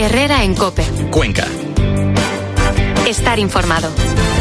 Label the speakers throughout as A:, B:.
A: Herrera en COPE.
B: Cuenca.
A: Estar informado.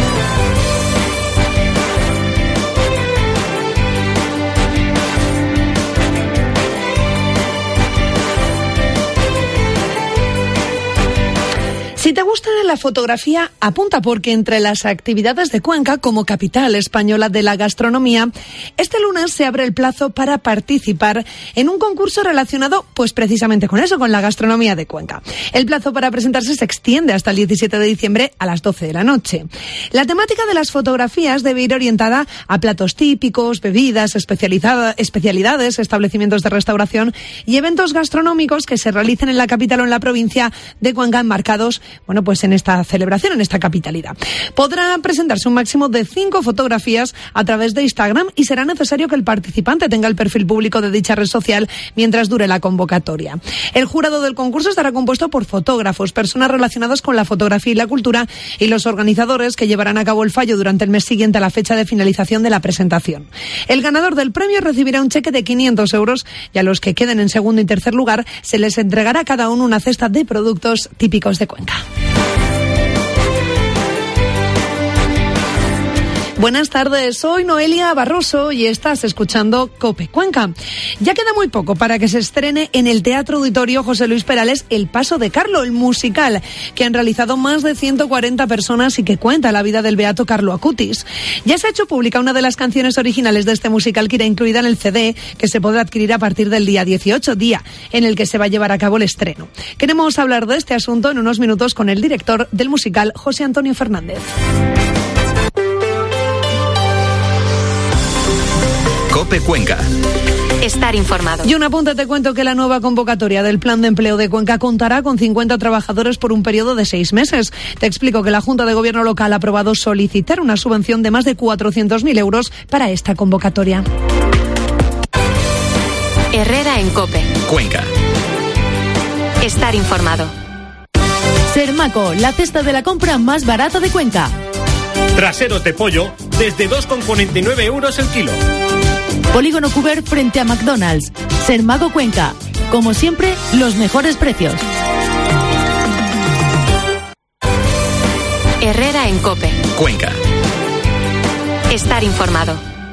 C: Si te gusta la fotografía, apunta, porque entre las actividades de Cuenca, como capital española de la gastronomía, este lunes se abre el plazo para participar en un concurso relacionado, pues precisamente con eso, con la gastronomía de Cuenca. El plazo para presentarse se extiende hasta el 17 de diciembre a las 12 de la noche. La temática de las fotografías debe ir orientada a platos típicos, bebidas, especialidades, establecimientos de restauración y eventos gastronómicos que se realicen en la capital o en la provincia de Cuenca, enmarcados pues en esta celebración, en esta capitalidad. Podrá presentarse un máximo de 5 fotografías a través de Instagram y será necesario que el participante tenga el perfil público de dicha red social mientras dure la convocatoria. El jurado del concurso estará compuesto por fotógrafos, personas relacionadas con la fotografía y la cultura y los organizadores, que llevarán a cabo el fallo durante el mes siguiente a la fecha de finalización de la presentación. El ganador del premio recibirá un cheque de 500 euros y a los que queden en segundo y tercer lugar se les entregará a cada uno una cesta de productos típicos de Cuenca. Buenas tardes, soy Noelia Barroso y estás escuchando COPE Cuenca. Ya queda muy poco para que se estrene en el Teatro Auditorio José Luis Perales El Paso de Carlo, el musical que han realizado más de 140 personas y que cuenta la vida del beato Carlo Acutis. Ya se ha hecho pública una de las canciones originales de este musical, que irá incluida en el CD, que se podrá adquirir a partir del día 18, día en el que se va a llevar a cabo el estreno. Queremos hablar de este asunto en unos minutos con el director del musical, José Antonio Fernández.
B: COPE Cuenca.
A: Estar informado.
C: Y un apunte, te cuento que la nueva convocatoria del Plan de Empleo de Cuenca contará con 50 trabajadores por un periodo de 6 meses. Te explico que la Junta de Gobierno local ha aprobado solicitar una subvención de más de 400.000 euros para esta convocatoria.
A: Herrera en COPE.
B: Cuenca.
A: Estar informado.
D: Sermaco, la cesta de la compra más barata de Cuenca.
E: Traseros de pollo desde 2,49 euros el kilo.
D: Polígono Cuber frente a McDonald's. Sermaco Cuenca. Como siempre, los mejores precios.
A: Herrera en COPE.
B: Cuenca.
A: Estar informado.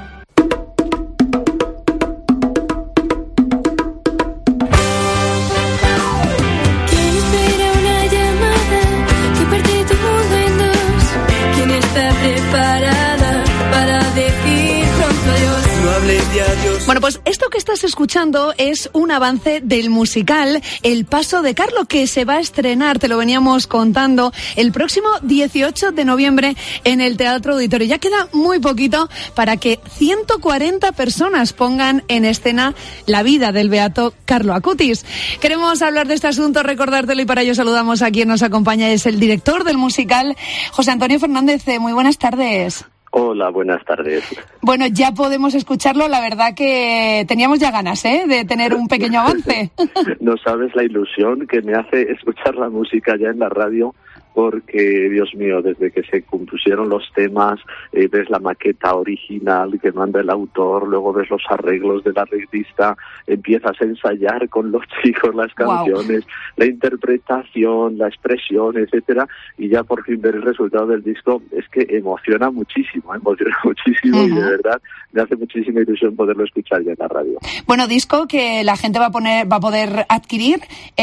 C: Bueno, pues esto que estás escuchando es un avance del musical El Paso de Carlo, que se va a estrenar, te lo veníamos contando, el próximo 18 de noviembre en el Teatro Auditorio. Ya queda muy poquito para que 140 personas pongan en escena la vida del beato Carlo Acutis. Queremos hablar de este asunto, recordártelo, y para ello saludamos a quien nos acompaña, es el director del musical, José Antonio Fernández. Muy buenas tardes.
F: Hola, buenas tardes.
C: Bueno, ya podemos escucharlo. La verdad que teníamos ya ganas, de tener un pequeño avance.
F: No sabes la ilusión que me hace escuchar la música ya en la radio, porque, Dios mío, desde que se compusieron los temas, ves la maqueta original que manda el autor, luego ves los arreglos del arreglista, empiezas a ensayar con los chicos las canciones, la interpretación, la expresión, etcétera, y ya por fin ver el resultado del disco. Es que emociona muchísimo, y de verdad me hace muchísima ilusión poderlo escuchar ya en la radio. Bueno, disco que la gente va a poder adquirir,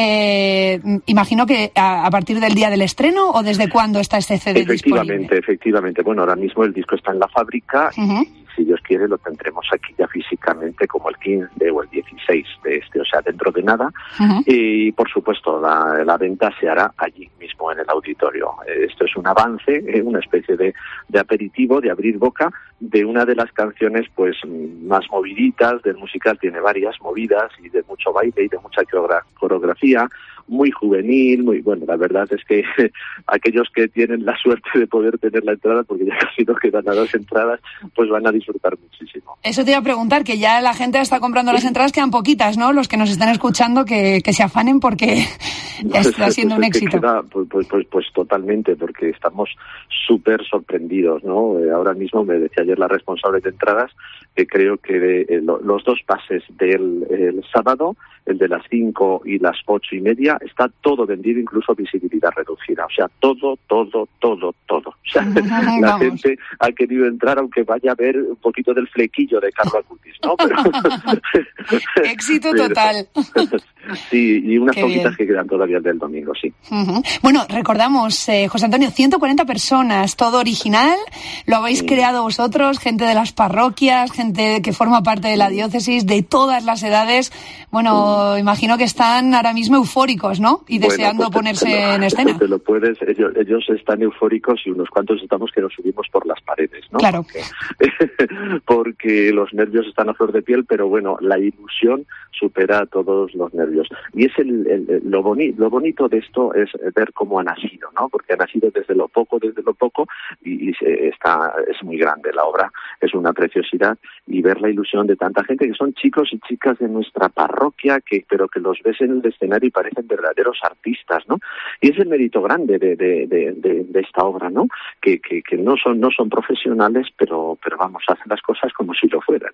F: imagino que a partir del día del estreno, ¿o desde cuándo está este CD disponible? Efectivamente. Bueno, ahora mismo el disco está en la fábrica y si Dios quiere lo tendremos aquí ya físicamente como el 15 o el 16 de o sea, dentro de nada. Y por supuesto la venta se hará allí mismo en el auditorio. Esto es un avance, una especie de aperitivo, de abrir boca de una de las canciones pues más moviditas del musical. Tiene varias movidas y de mucho baile y de mucha coreografía, muy juvenil, muy bueno. La verdad es que aquellos que tienen la suerte de poder tener la entrada, porque ya casi no quedan a 2 entradas, pues van a disfrutar muchísimo. Eso te iba a preguntar, que ya la gente está comprando las entradas, quedan poquitas, ¿no? Los que nos están escuchando, que se afanen, porque está siendo un éxito. Pues totalmente, porque estamos súper sorprendidos, ¿no? Ahora mismo me decía ayer la responsable de entradas que creo que los 2 pases del sábado, el de las 5 y las 8:30, día está todo vendido, incluso visibilidad reducida. O sea, todo. O sea, la gente ha querido entrar aunque vaya a ver un poquito del flequillo de Carlo Acutis, ¿no? Pero,
C: éxito total.
F: Sí, y unas poquitas que quedan todavía del domingo, sí.
C: Bueno, recordamos, José Antonio, 140 personas, todo original, lo habéis creado vosotros, gente de las parroquias, gente que forma parte de la diócesis, de todas las edades. Bueno, imagino que están ahora mismo eufóricos, ¿no? Y deseando ponerse en escena.
F: Te lo puedes, ellos están eufóricos y unos cuantos estamos que nos subimos por las paredes, ¿no?
C: Claro.
F: Porque los nervios están a flor de piel, pero bueno, la ilusión supera a todos los nervios. Y es lo bonito de esto es ver cómo ha nacido, ¿no? Porque ha nacido desde lo poco, y es muy grande la obra, es una preciosidad, y ver la ilusión de tanta gente que son chicos y chicas de nuestra parroquia, pero que los ves en el escenario y parecen verdaderos artistas, ¿no? Y es el mérito grande de esta obra, ¿no? Que no son profesionales, pero vamos, hacen las cosas como si lo fueran.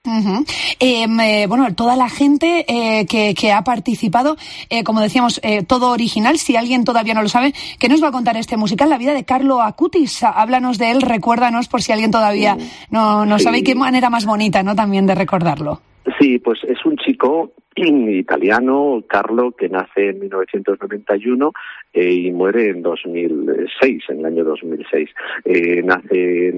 C: Bueno, toda la gente que ha participado, como decíamos, todo original. Si alguien todavía no lo sabe, ¿qué nos va a contar este musical? La vida de Carlo Acutis. Háblanos de él, recuérdanos por si alguien todavía no sabe, y qué manera más bonita, ¿no?, también de recordarlo.
F: Sí, pues es un chico italiano, Carlo, que nace en 1991 y muere en 2006, en el año 2006. Nace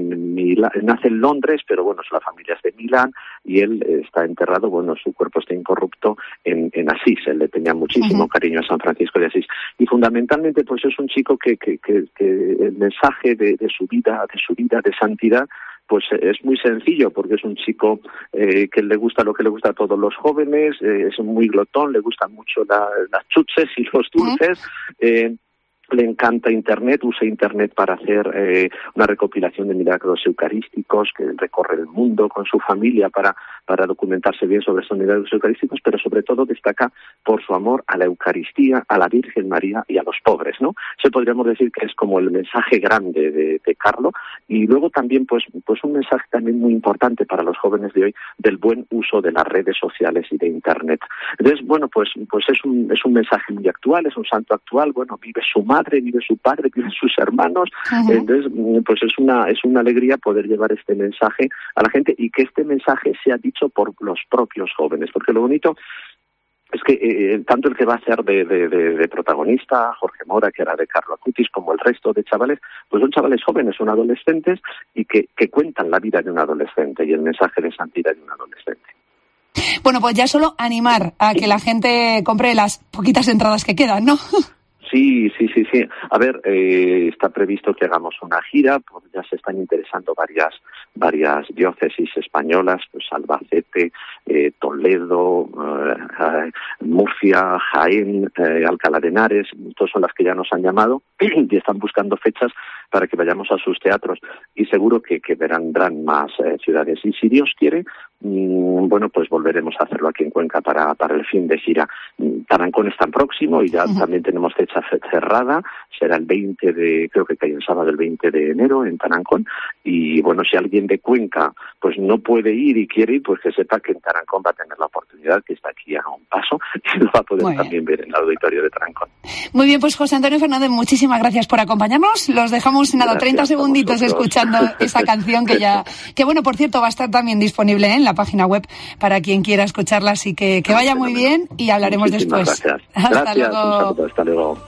F: en Londres, pero bueno, la familia es de Milán, y él está enterrado, bueno, su cuerpo está incorrupto en Asís. Él le tenía muchísimo cariño a San Francisco de Asís. Y fundamentalmente, pues es un chico que el mensaje de su vida, de santidad, pues es muy sencillo, porque es un chico que le gusta lo que le gusta a todos los jóvenes, es muy glotón, le gustan mucho las chuches y los dulces, le encanta Internet, usa Internet para hacer una recopilación de milagros eucarísticos, que recorre el mundo con su familia para documentarse bien sobre estos milagros eucarísticos, pero sobre todo destaca por su amor a la Eucaristía, a la Virgen María y a los pobres, ¿no? Eso podríamos decir que es como el mensaje grande de Carlo, y luego también pues un mensaje también muy importante para los jóvenes de hoy del buen uso de las redes sociales y de Internet. Entonces, bueno, pues es un mensaje muy actual, es un santo actual. Bueno, vive su madre, vive su padre, viven sus hermanos. Entonces, pues es una alegría poder llevar este mensaje a la gente, y que este mensaje sea dicho por los propios jóvenes, porque lo bonito es que tanto el que va a ser de protagonista, Jorge Mora, que era de Carlo Acutis, como el resto de chavales, pues son chavales jóvenes, son adolescentes, y que cuentan la vida de un adolescente y el mensaje de santidad de un adolescente.
C: Bueno, pues ya solo animar a que la gente compre las poquitas entradas que quedan, ¿no?
F: Sí. A ver, está previsto que hagamos una gira, pues ya se están interesando varias diócesis españolas, pues Albacete, Toledo, Murcia, Jaén, Alcalá de Henares, todas son las que ya nos han llamado y están buscando fechas para que vayamos a sus teatros, y seguro que vendrán más ciudades. Y si Dios quiere, bueno, pues volveremos a hacerlo aquí en Cuenca para el fin de gira. Tarancón es tan próximo y ya también tenemos fecha cerrada, será el 20 creo que cae el sábado, el 20 de enero en Tarancón, y bueno, si alguien de Cuenca pues no puede ir y quiere ir, pues que sepa que en Tarancón va a tener la oportunidad, que está aquí a un paso, y lo va a poder también ver en el auditorio de Tarancón.
C: Muy bien, pues José Antonio Fernández, muchísimas gracias por acompañarnos. Los dejamos nada, 30 segunditos escuchando esa canción que bueno, por cierto, va a estar también disponible en la página web para quien quiera escucharla, así que vaya muy bien y hablaremos
F: Muchísimas
C: después.
F: Gracias.
C: Hasta luego.
F: Un saludo, hasta luego.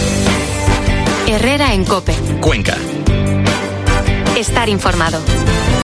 A: Herrera en COPE.
B: Cuenca.
A: Estar informado.